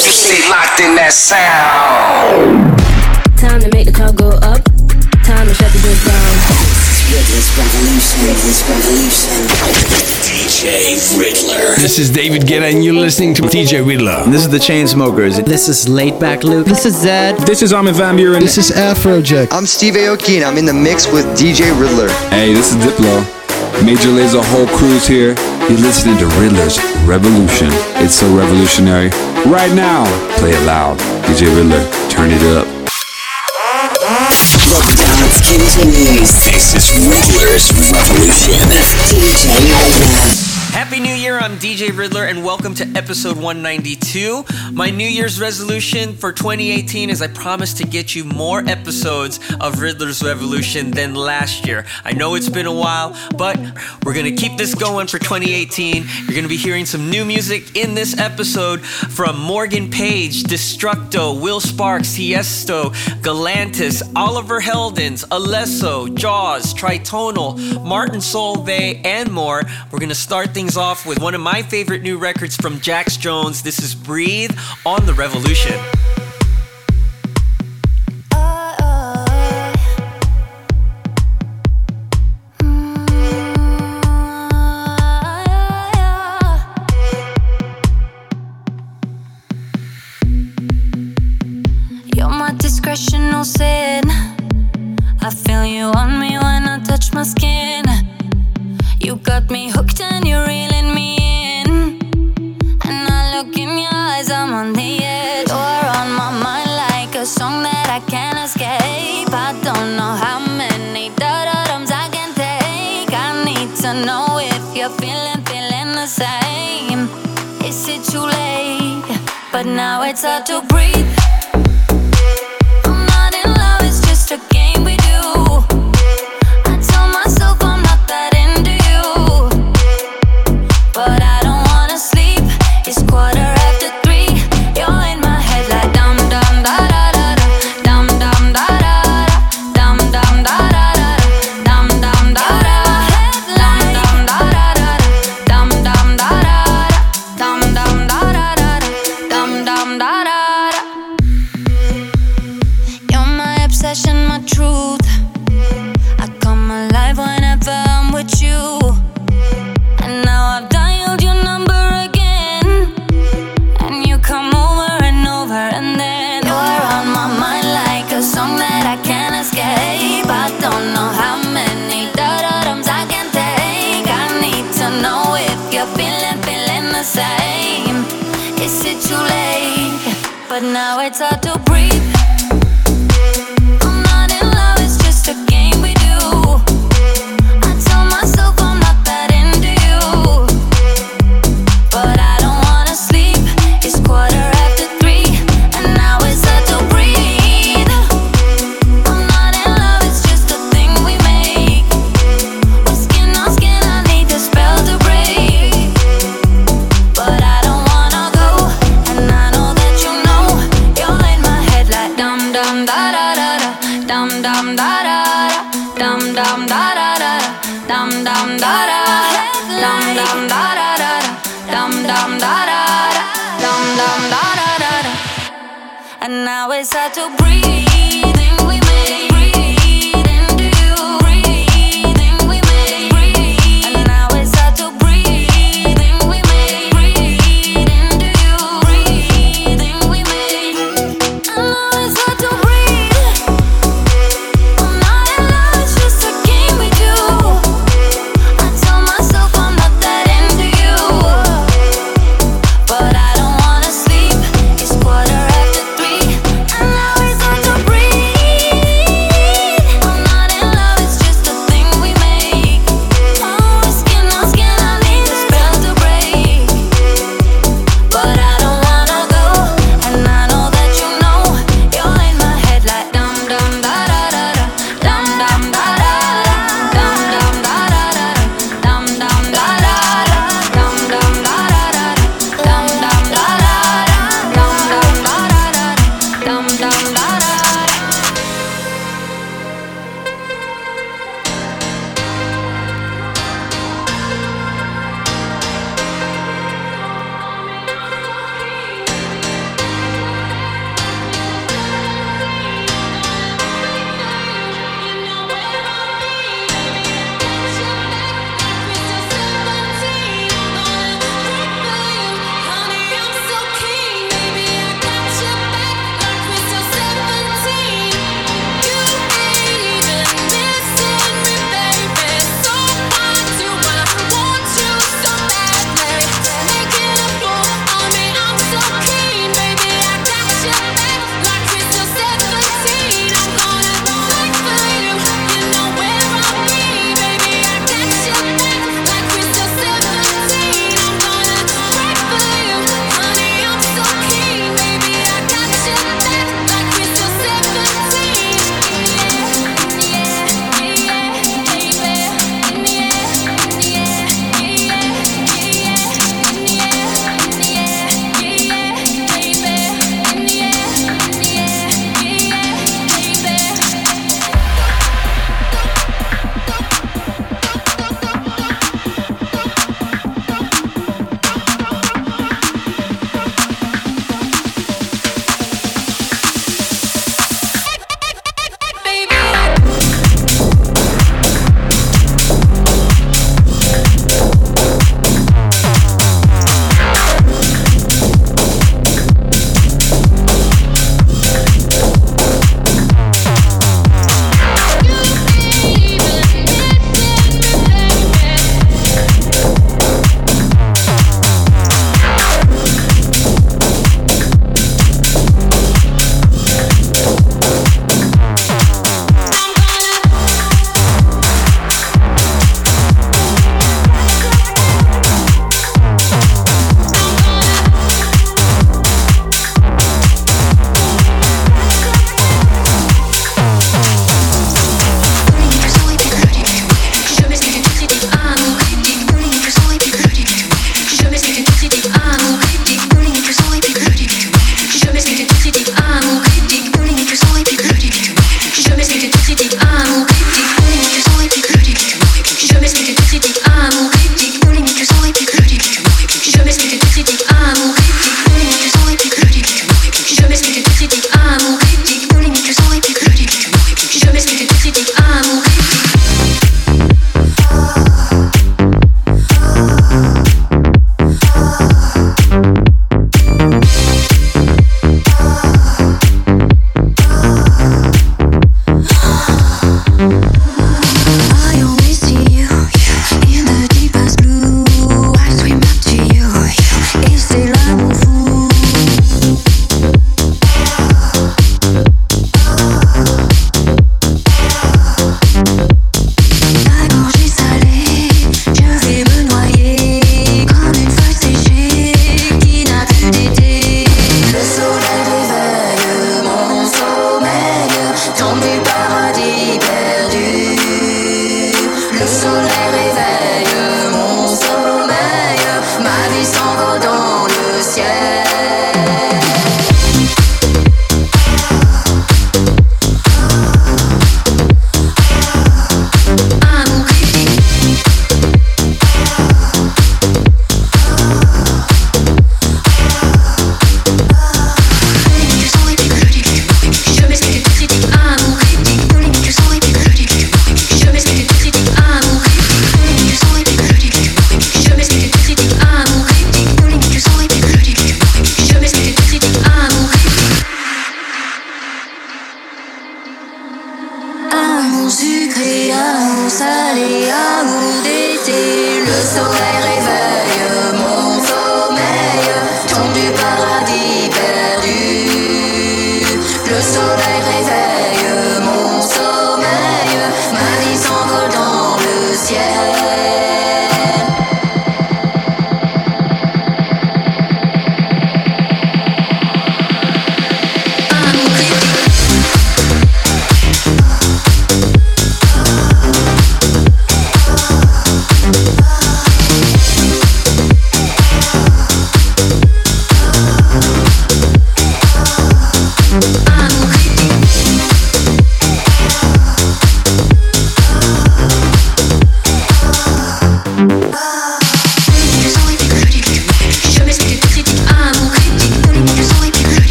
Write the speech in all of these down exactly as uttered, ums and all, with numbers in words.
You stay locked in that sound. Time to make the club go up. Time to shut the doors down. This revolution, this revolution. D J Riddler. This is David Guetta and you're listening to D J Riddler. This is the Chainsmokers. This is Laidback Luke. This is Zed. This is Armin van Buuren. This is Afrojack. I'm Steve Aoki and I'm in the mix with D J Riddler. Hey, this is Diplo. Major Lazer whole crew's here. You're listening to Riddler's Revolution. It's so revolutionary. Right now, play it loud. D J Riddler, turn it up. The dance continues. This is Riddler's Revolution. D J Riddler. Happy New Year, I'm D J Riddler and welcome to episode one ninety-two. My New Year's resolution for twenty eighteen is I promise to get you more episodes of Riddler's Revolution than last year. I know it's been a while, but we're going to keep this going for twenty eighteen. You're going to be hearing some new music in this episode from Morgan Page, Destructo, Will Sparks, Tiesto, Galantis, Oliver Heldens, Alesso, Jaws, Tritonal, Martin Solveig, and more. We're going to start things off with one of my favorite new records from Jax Jones. This is Breathe on The Revolution. You're my discretional sin. I feel you on me when I touch my skin. You got me hooked and you're reeling me in. And I look in your eyes, I'm on the edge. You're on my mind like a song that I can't escape. I don't know how many da-da-dums I can take. I need to know if you're feeling, feeling the same. Is it too late? But now it's hard to breathe. I'm not in love, it's just a game we do. I tell myself I'm not that into you, but I don't wanna sleep. It's quarter after three. You're in my head like dum dum da da da da, dum dum da da da, dum dum da da da, dum dum da da, dum dum da da da, dum dum da da da, dum dum da da da, dum dum da da da. You're my obsession, my truth. I come alive whenever I'm with you. And now I've dialed your number again, and you come over and over, and then you're on my mind like a song that I can't escape. I don't know how many da-da-dums I can take. I need to know if you're feeling, feeling the same. Is it too late? But now it's hard to breathe. I'm not in love, it's just a game we do. I tell myself I'm not that into you, but I don't wanna sleep. It's quarter after three, and now it's hard to breathe. I'm not in love, it's just a thing we make. We're skin on skin, I need the spell to break, but I don't wanna go, and I know that you know. You're in my head like dum dum da da da da, dum dum da da da, dum dum da da da, dum dum da da, dum dum da da da, dum dum da da da, dum dum da da da da. And now it's hard to breathe. We make breathe into you. Breathing we make breathe. And now it's hard to breathe. We make breathe into you. Breathing we make. And now it's hard to breathe. I'm not in love, it's just a game we do. I tell myself I'm not that into you, but I don't wanna sleep. It's quarter after three, and now it's hard to breathe.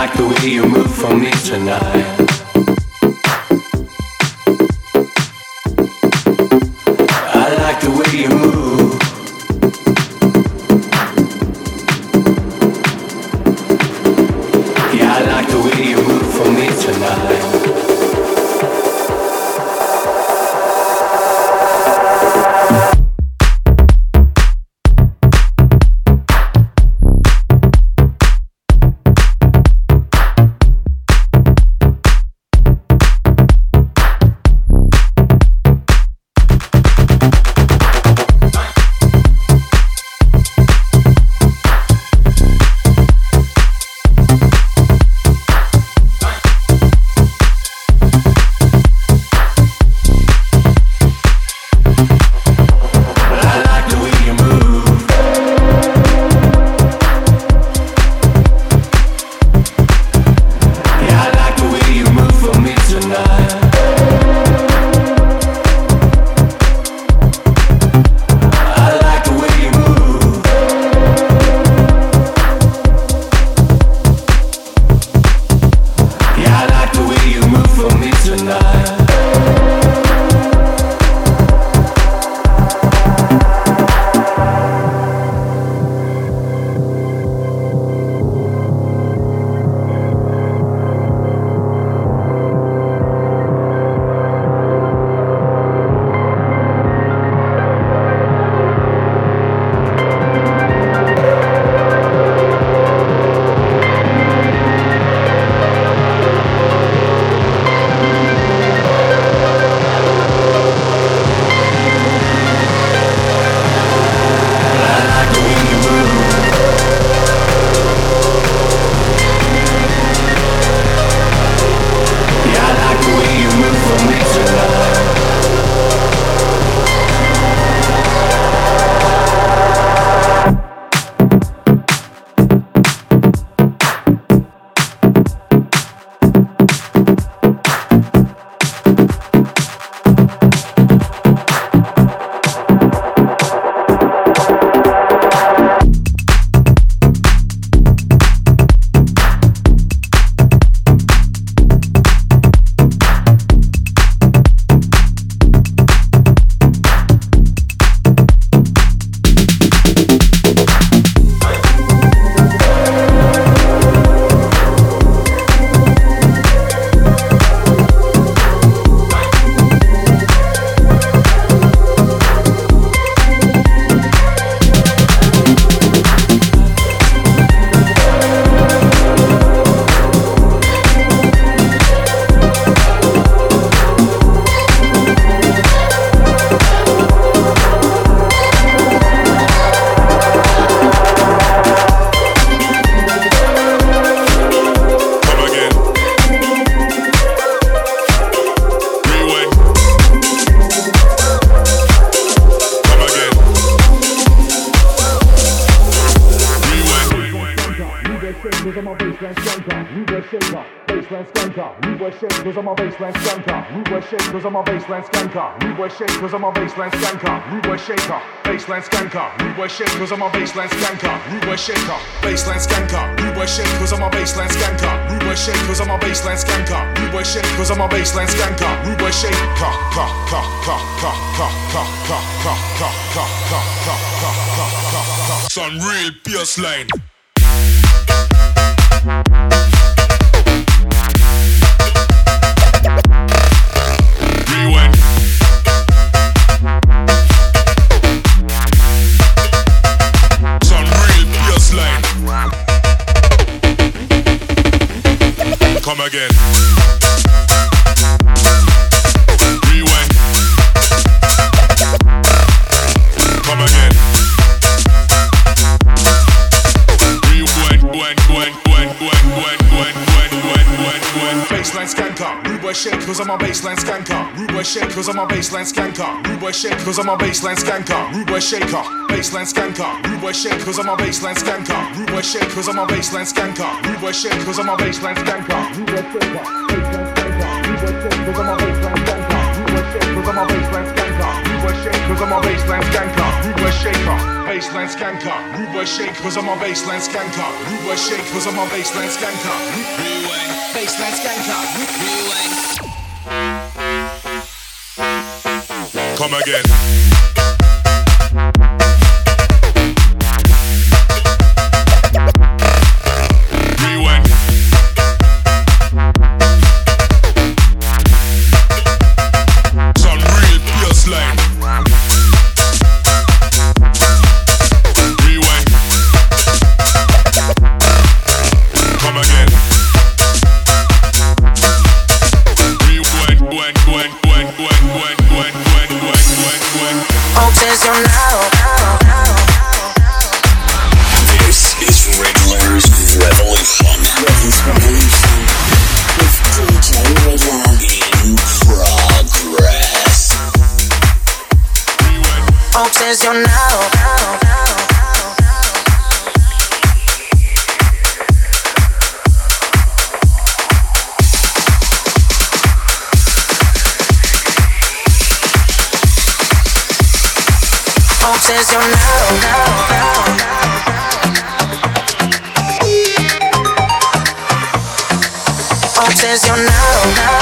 like the way you move for me tonight. I like the way you move. Yeah, I like the way you move for me tonight. Cause I'm a baseline skanker, rude boy shake, cause I'm a baseline skanker, rude boy shake, cause I'm a baseline skanker, rude boy shaker, baseline skanker, rude boy shake, cause I'm a baseline skanker, rude boy shaker, baseline skanker, rude boy shake, cause I'm a baseline skanker, rude boy shake, cause I'm a baseline skanker, rude boy shake, cause I'm a baseline skanker, rude boy shake, ka ka ka ka ka ka ka ka ka ka ka ka ka ka ka. Some real pierce line. Rewind. Some real pierce line. Come again. Rewind. Come again. Baseline skanker, rude boy shake, cause I'm a baseline skanker. Rude boy shake, cause I'm a baseline skanker. Rude boy shake, cause I'm a baseline skanker. Rude boy shaker, baseline skanker. Rude boy shake, cause I'm a baseline skanker. Rude boy shake, cause I'm a baseline skanker. Rude boy shake, cause I'm a baseline skanker. Rude boy shaker, baseline skanker. Rude boy shake, cause I'm a baseline skanker. Rude boy shake, cause I'm a baseline skanker. boy shake cause I'm a baseline skanker. Rude boy shaker, baseline skanker. Rude boy shake cause I'm a baseline skanker. Rude boy shake cause I'm a baseline skanker. Rewind, baseline skanker. Rewind. Come again. Rewind. Some real pure line. Rewind. Come again. Rewind, wind, wind, wind, wind, wind, wind, wind, wind, wind, wind. Obsesionado. This is Riddler's Revolution. Riddler's Revolution with D J Riddler in progress. Obsesionado. Obsesionado. Obsesionado.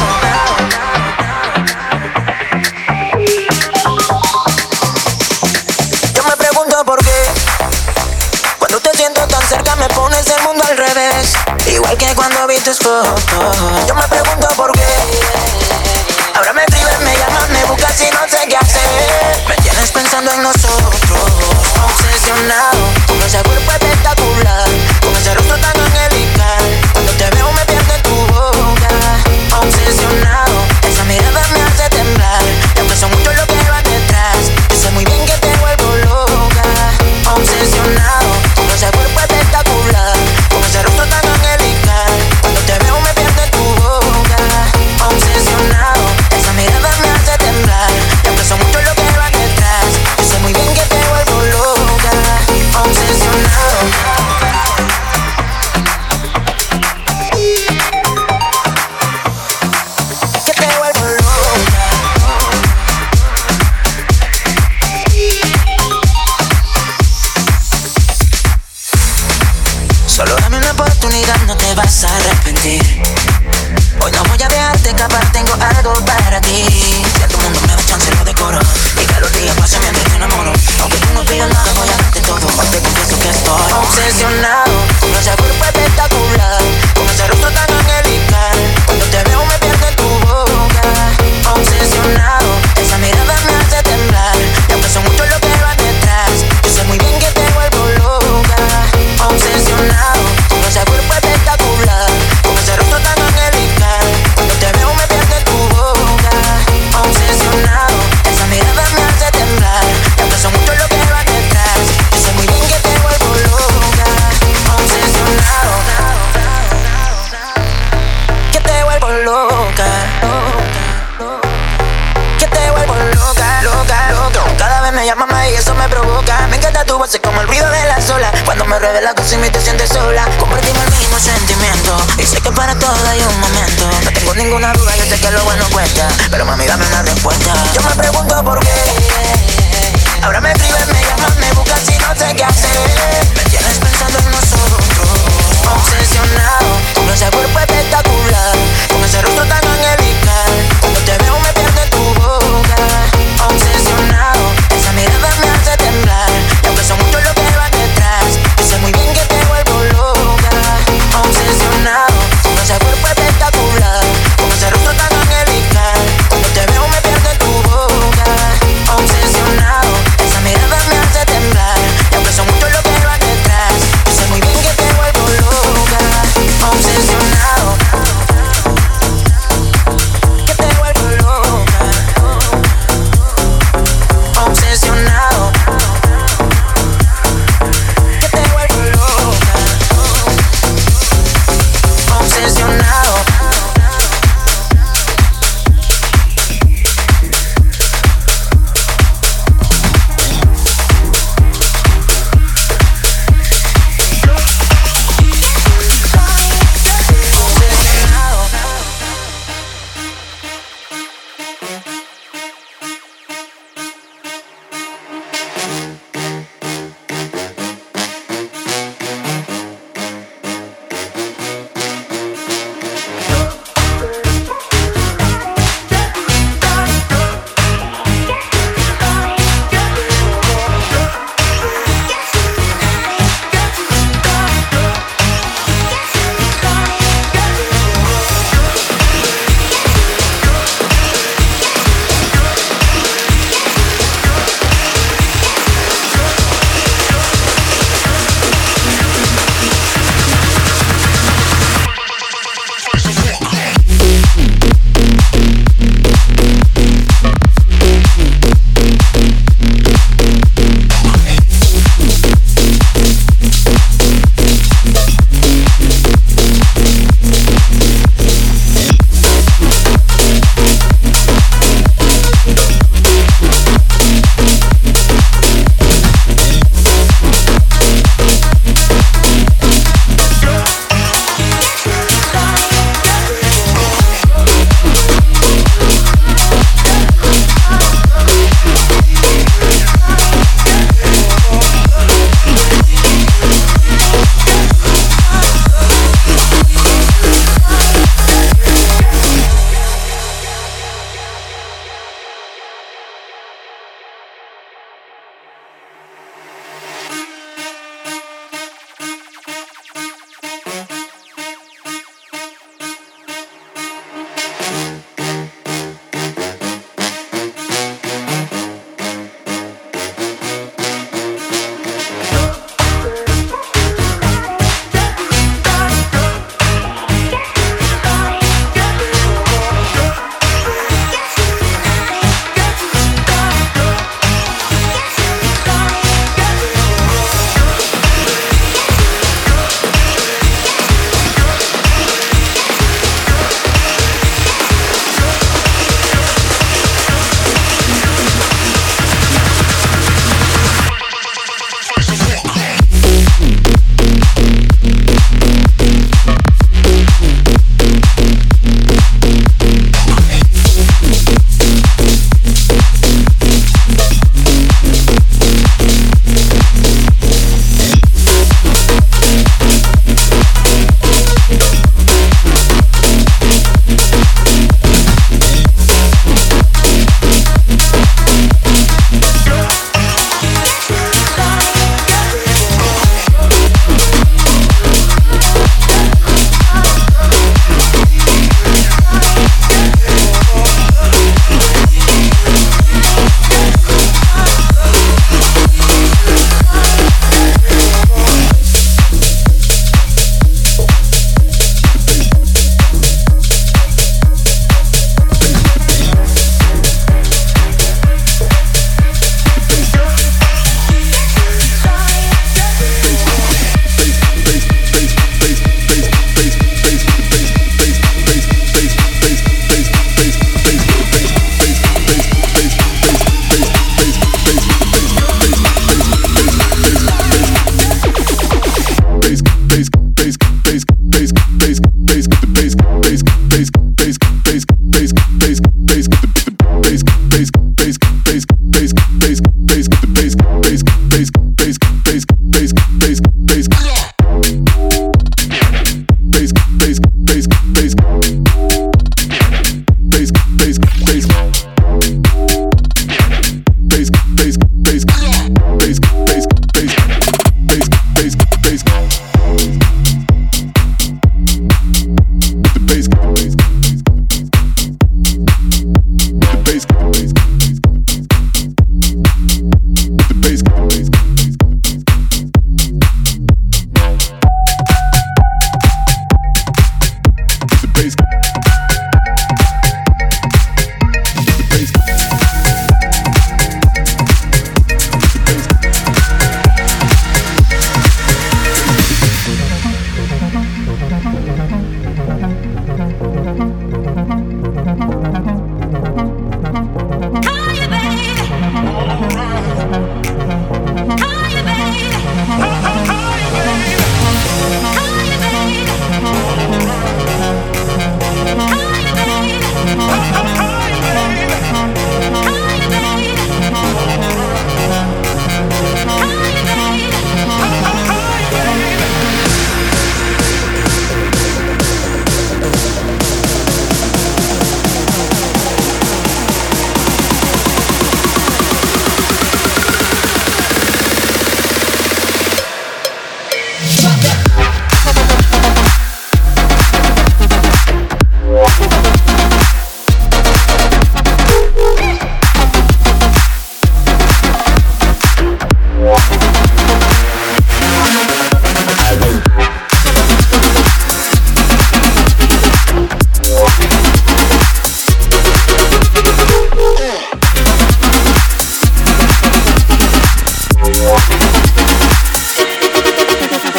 Yo me pregunto por qué cuando te siento tan cerca me pones el mundo al revés. Igual que cuando vi tus fotos. Yo me pregunto por qué ahora me escribes, me llamas, me buscas y no sé qué hacer. Me tienes pensando en nosotros. Obsesionado con ese cuerpo espectacular, con ese rostro tan angelical. Cuando te veo me pierdo en tu boca. Obsesionado, esa mirada me hace temblar. Y aunque son muchos los que van detrás, yo sé muy bien que te vuelvo loca. Obsesionado con ese cuerpo espectacular, con ese rostro tan angelical. Cuando te veo me pierdo en tu boca. Obsesionado, esa mirada me hace temblar. Y aunque son muchos los que van detrás, yo sé muy bien que te vuelvo loca. Obsesionado. Que te vuelvo loca. Solo dame una oportunidad, no te vas a arrepentir. Hoy no voy a dejarte escapar, tengo algo para ti. Si a tu mundo me da chance lo decoro, y que los días pasen mientras te enamoro. Aunque tú no pidas nada, voy a darte todo. Hoy te confieso que estoy obsesionado con ese cuerpo espectacular, con ese rostro tan angelical. Cuando te veo me pierdo en tu boca. Obsesionado, esa mirada me hace temblar. Y aunque son muchos los que van detrás, yo sé muy bien que te vuelvo loca. Obsesionado con ese cuerpo espectacular, con ese rostro tan angelical. Cuando te veo me pierdo en tu boca. Obsesionado, esa mirada me hace temblar. Y aunque son muchos los que van detrás, yo sé muy bien que te vuelvo loca. Obsesionado, que te vuelvo loca. Que te vuelvo loca, loca, loca. Cada vez me llamas más y eso me provoca. Me encanta tu voz, es como el ruido de la sola. Cuando me revelas cosas y me te sientes sola. Compartimos el mismo sentimiento y sé que para todo hay un momento. No tengo ninguna duda, yo sé que lo bueno cuesta, pero mami dame una respuesta. Yo me pregunto por qué ahora me escribes, me llamas, me buscas y no sé qué hacer. Me tienes pensando en nosotros. Obsesionado con ese cuerpo espectacular, con ese rostro tan angelical. Cuando te veo me pierdo en tu boca. Obsesionado, esa mirada me hace temblar. Y aunque son muchos los que van detrás, yo sé muy bien que te vuelvo loca. Obsesionado con ese cuerpo espectacular, con ese rostro tan angelical. Cuando te veo me pierdo en tu boca. Obsesionado, esa mirada me hace temblar. Y aunque son muchos los que van detrás,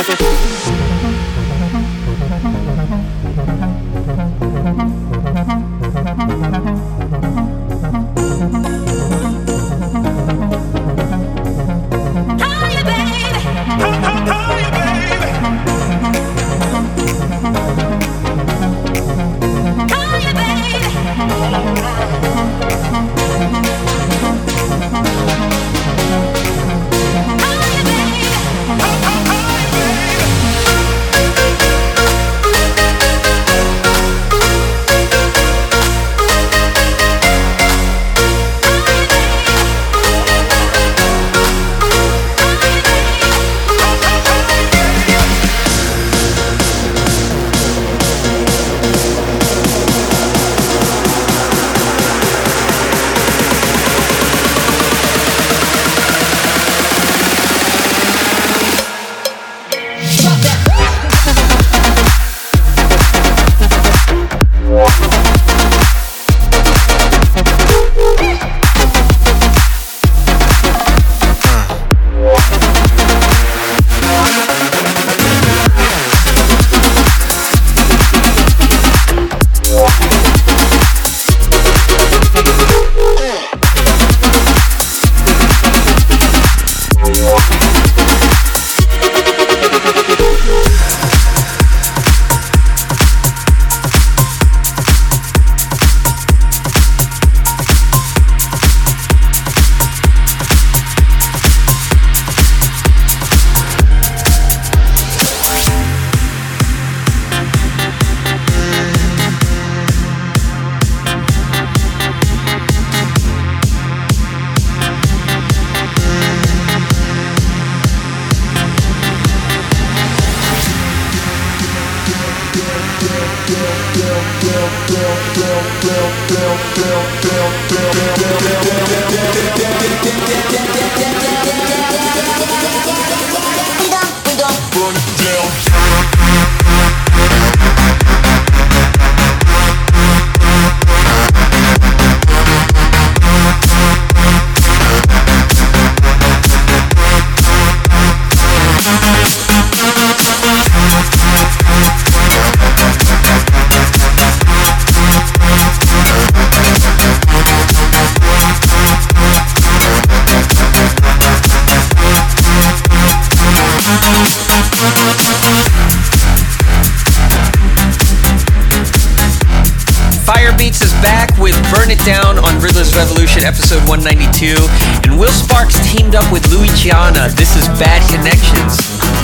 Firebeats is back with Burn It Down on Riddler's Revolution episode one ninety-two, and Will Sparks teamed up with Luciana. This is Bad Connections.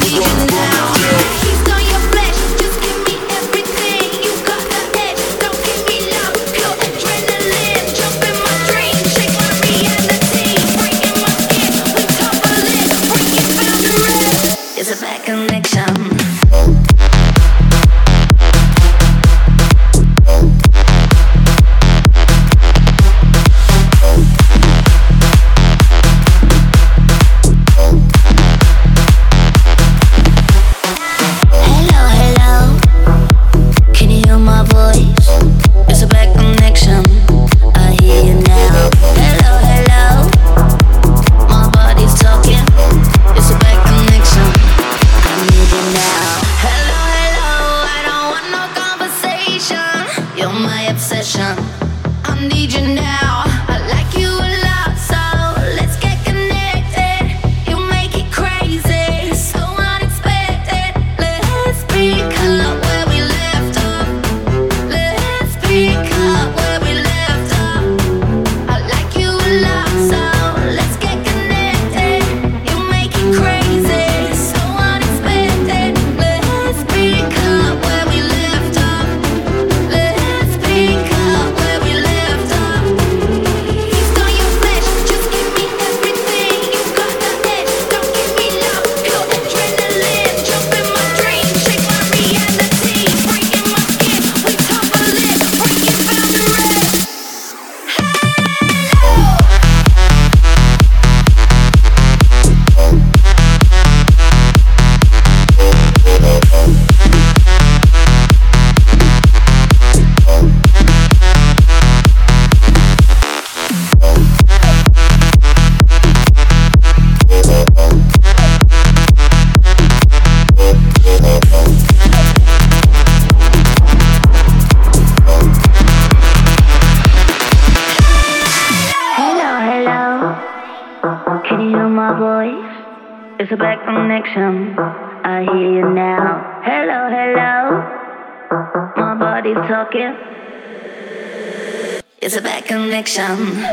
It's a bad connection. Hello. It's a bad connection. I hear you now. Hello, hello. My body's talking. It's a bad connection.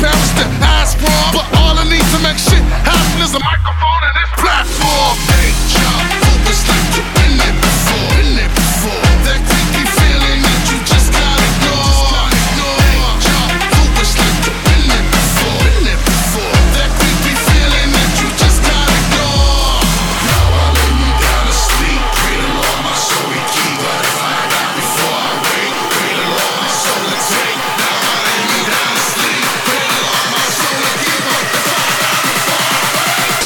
parents to ask for. But all I need to make shit happen is a microphone and this platform. Hey, y'all, focus like you've been there before. Been there before. That creepy feeling that you just gotta ignore. Hey, y'all, focus like you've been there before. Been there before. That creepy feeling that you just gotta ignore. Now I lay me down to sleep. Pray the Lord my soul he keep. But if I die before I wake, pray the Lord my soul to take. Now I lay me down to sleep. Pray the Lord my soul to keep. But if I die before I wake.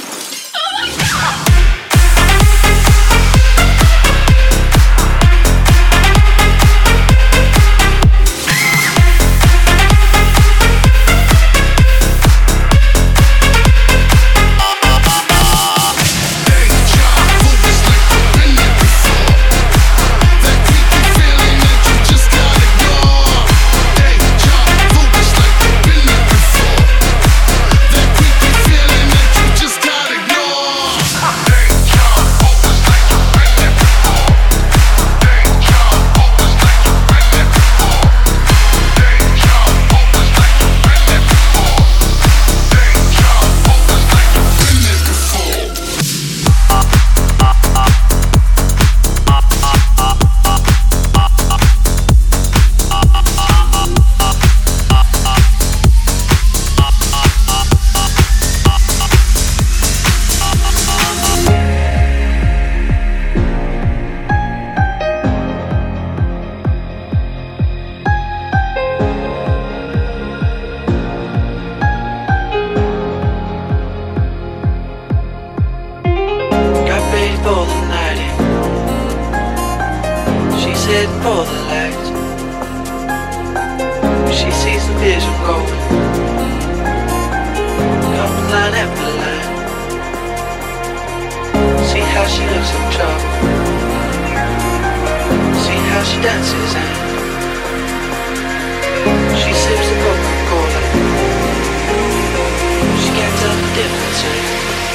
Got paid for the night in. She's heading for the lights. She sees the vision going. Come line after line. See how she looks in trouble. See how she dances and she sips the Coca-Cola. She can't tell the difference. Eh?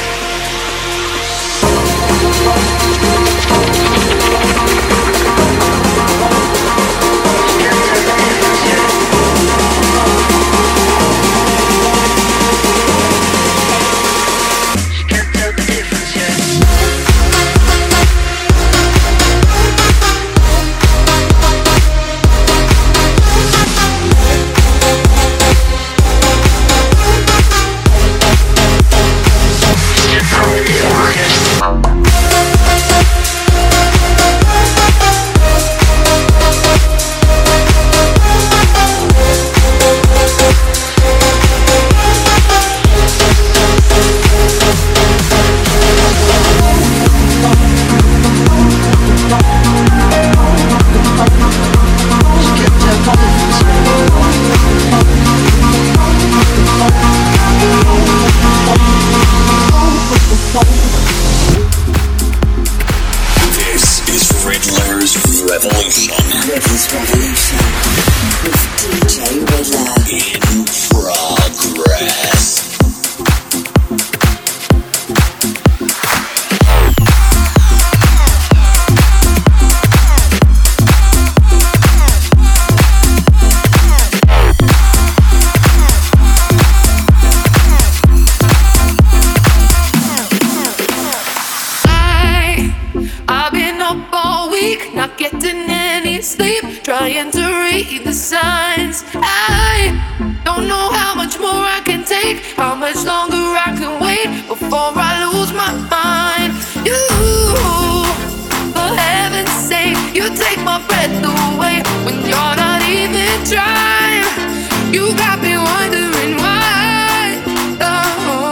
Trying to read the signs. I don't know how much more I can take, how much longer I can wait before I lose my mind. You, for heaven's sake, you take my breath away when you're not even trying. You got me wondering why. Oh,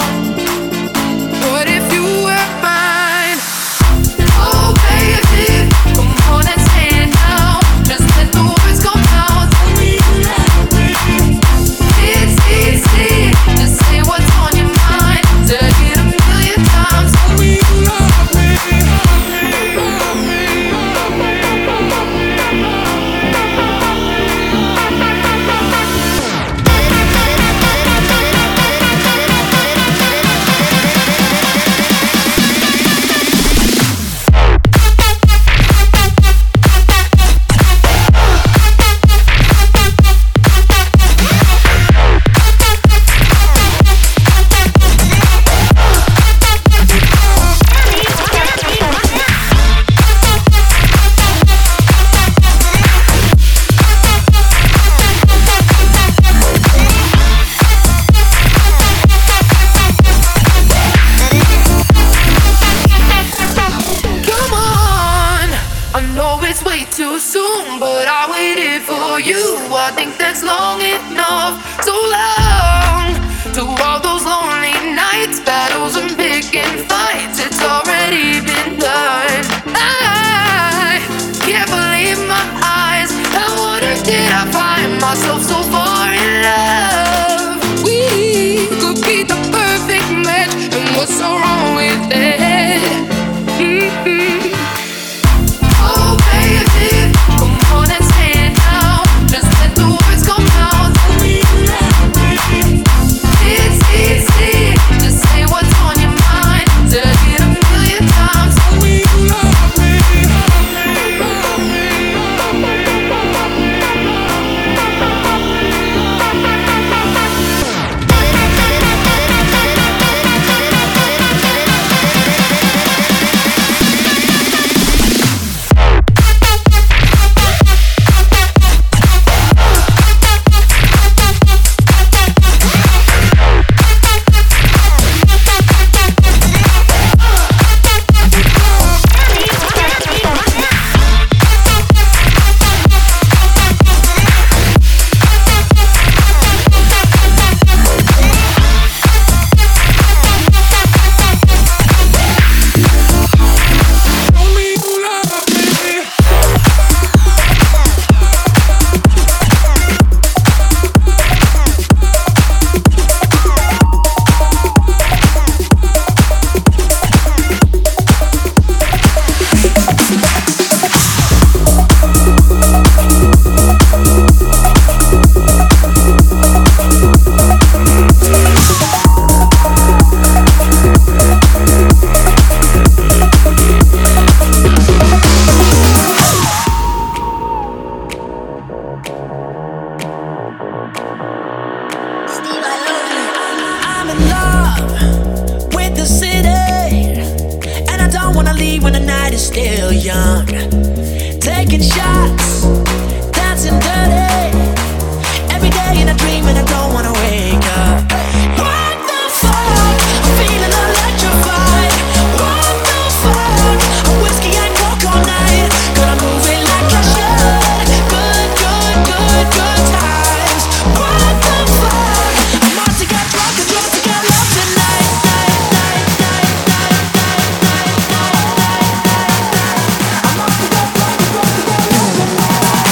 what if you were mine? Oh baby, come on and say it now. Just let the words come out. Tell me you love me. It's easy, just say what's on your mind. Say it a million times. Tell me you love me. Love me, love me, love me, love me. that's long enough. So long to all those lonely nights, battles and picking fights. It's already been done. I can't believe my eyes. How on earth did I find myself so far in love? We could be the perfect match, and what's so wrong with it? Mm-hmm. Oh baby, come on and say it now. Just let the words come out. Tell me you love me. It's easy to say what's on your mind. Said it a million times. Tell me you love me. Love me, love me, love me, I'm in love with the city, and I don't wanna leave when the night is still young. Taking shots, dancing dirty, every day in a dream, and I don't wanna wake up. What the fuck? I'm feeling electrified. What the fuck? A whiskey and coke all night. Gonna move it like I should. Good, good, good, good times. What the fuck? I'm out to get drunk and drunk to get love tonight. Night, night, night, night, night, night, night, night, night. I'm out to get drunk and drunk to get love tonight.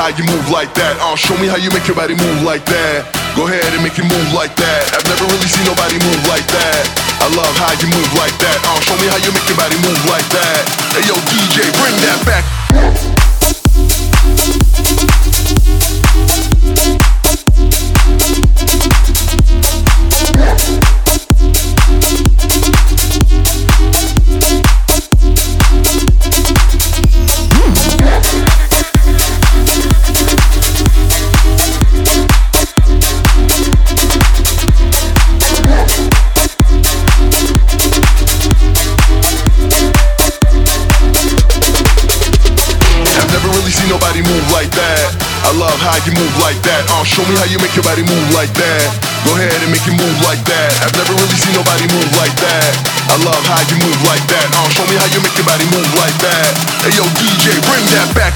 how you move like that. Uh, show me how you make your body move like that. Go ahead and make it move like that. I've never really seen nobody move like that. I love how you move like that. Uh, show me how you make your body move like that. Hey yo, D J, bring that back. Nobody move like that. I love how you move like that. Uh, show me how you make your body move like that. Go ahead and make it move like that. I've never really seen nobody move like that. I love how you move like that. Uh, show me how you make your body move like that. Hey yo, D J, bring that back.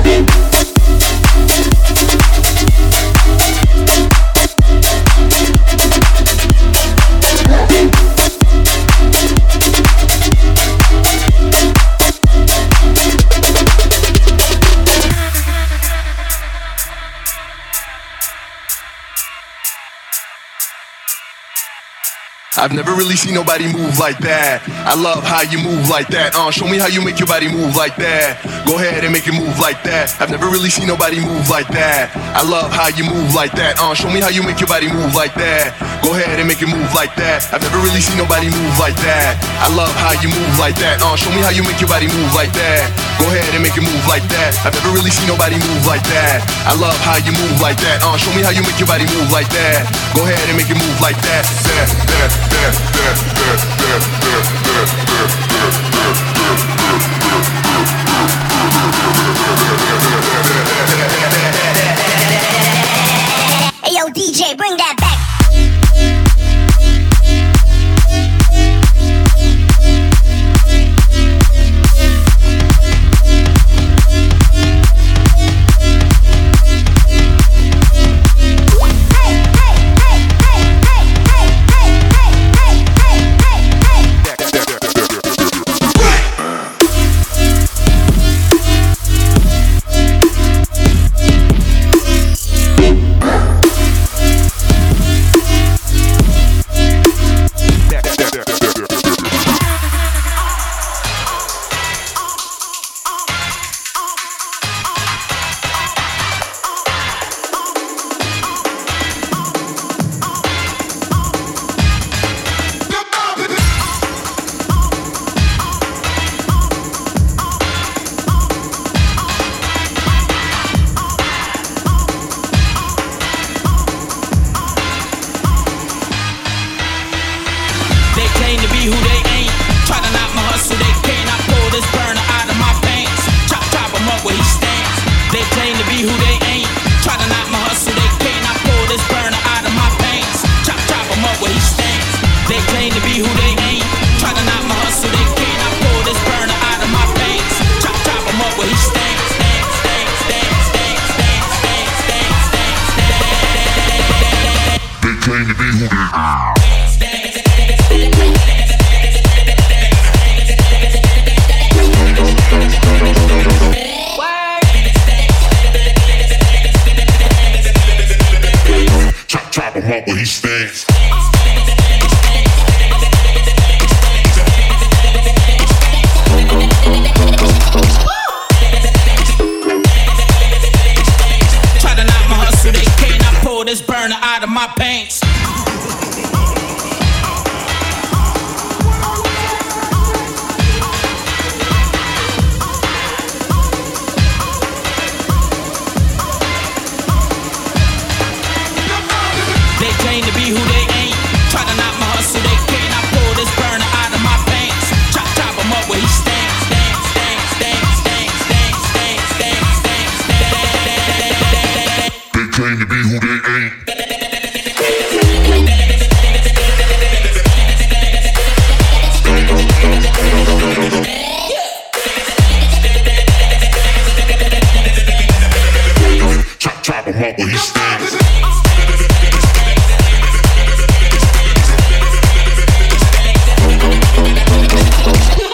I've never really seen nobody move like that. I love how you move like that. Uh, show me how you make your body move like that. Go ahead and make it move like that. I've never really seen nobody move like that. I love how you move like that. Uh, show me how you make your body move like that. Go ahead and make it move like that. I've never really seen nobody move like that. I love how you move like that. Uh, show me how you make your body move like that. Go ahead and make it move like that. I've never really seen nobody move like that. I love how you move like that. Uh, show me how you make your body move like that. Go ahead and make it move like that. That, that, that, that, that, that, that, that, that, that. Hey yo, D J, bring that back.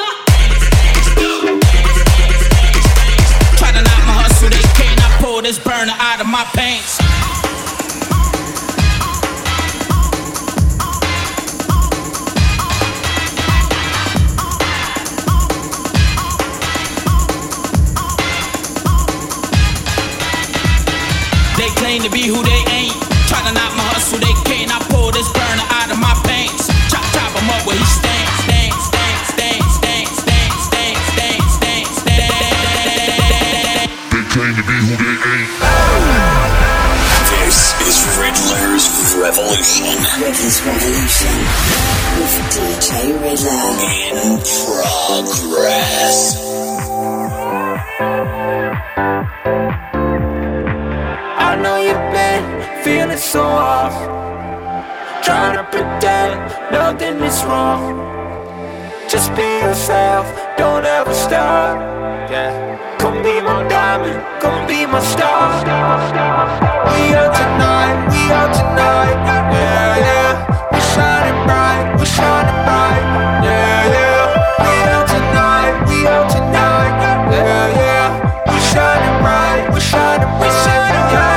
This my pains. They claim to be who they ain't. Try to knock my hustle, they can't. I pull this burner out of my veins. Chop, chop him up where he stands. Stands, stands, stands, stands, stands, stands, stands, stands, stands. They claim to be who they ain't. This is Riddler's Revolution. Riddler's Revolution with D J Riddler in progress. I know you've been feeling so off, trying to pretend nothing is wrong. Just be yourself, don't ever stop. Yeah. Come be my diamond, come be my star. We are tonight, we are tonight. Yeah, yeah. We're shining bright, we're shining bright. Yeah, yeah. We are tonight, we are tonight. Yeah, yeah. We're shining bright, we're shining bright. We're shining bright.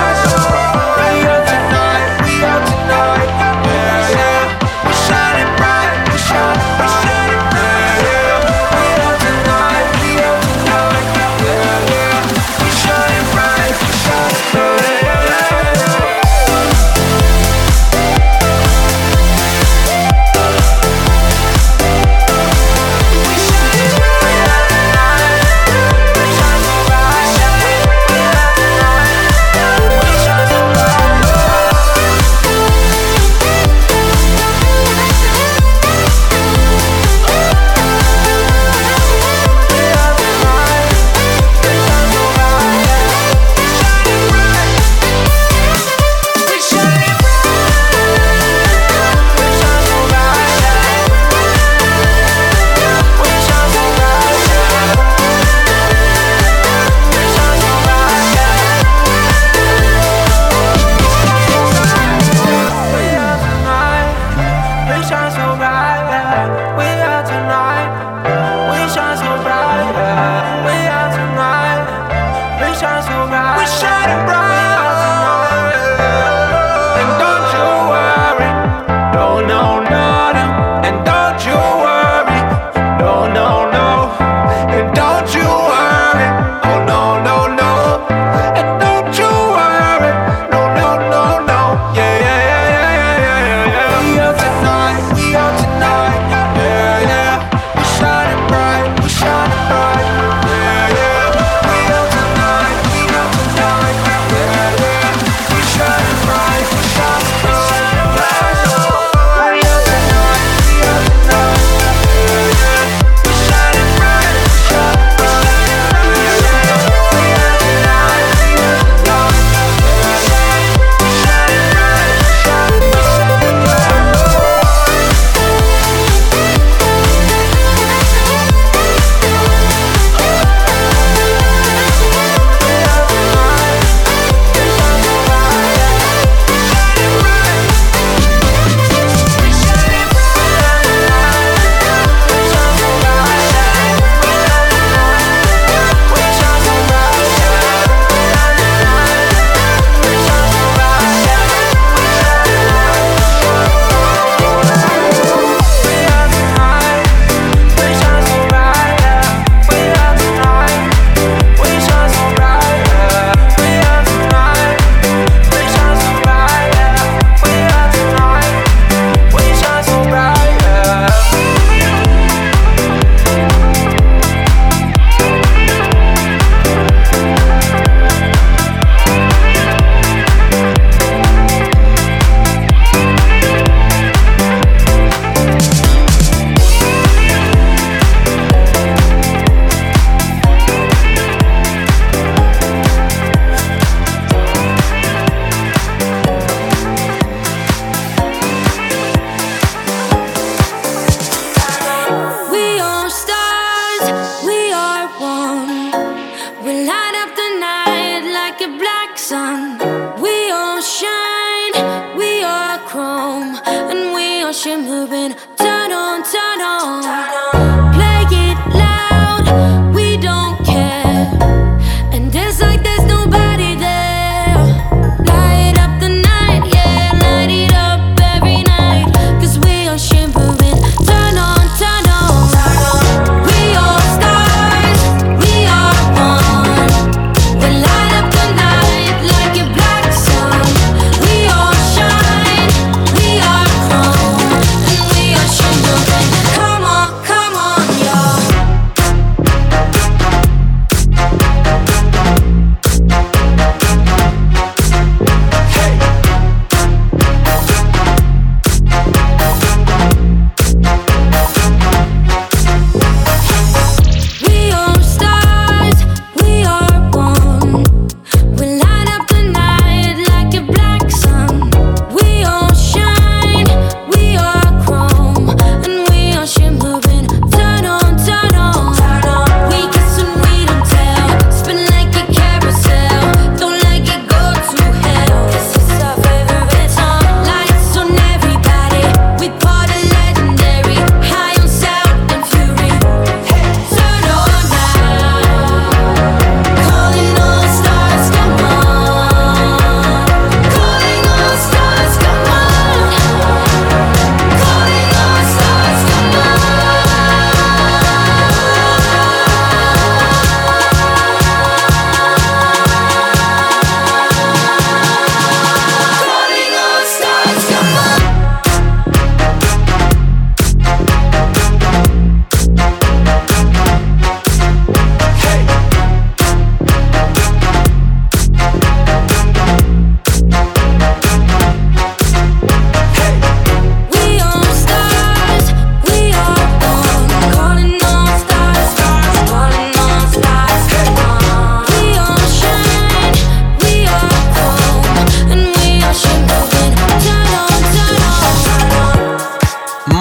Play it loud, we don't care. And it's like there's nobody there.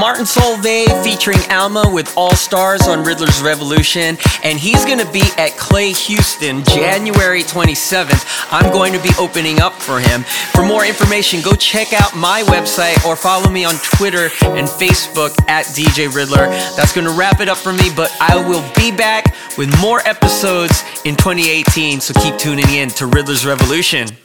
Martin Solveig featuring Alma with All Stars on Riddler's Revolution. And he's going to be at Clay Houston January twenty-seventh. I'm going to be opening up for him. For more information, go check out my website or follow me on Twitter and Facebook at D J Riddler. That's going to wrap it up for me, but I will be back with more episodes in twenty eighteen. So keep tuning in to Riddler's Revolution.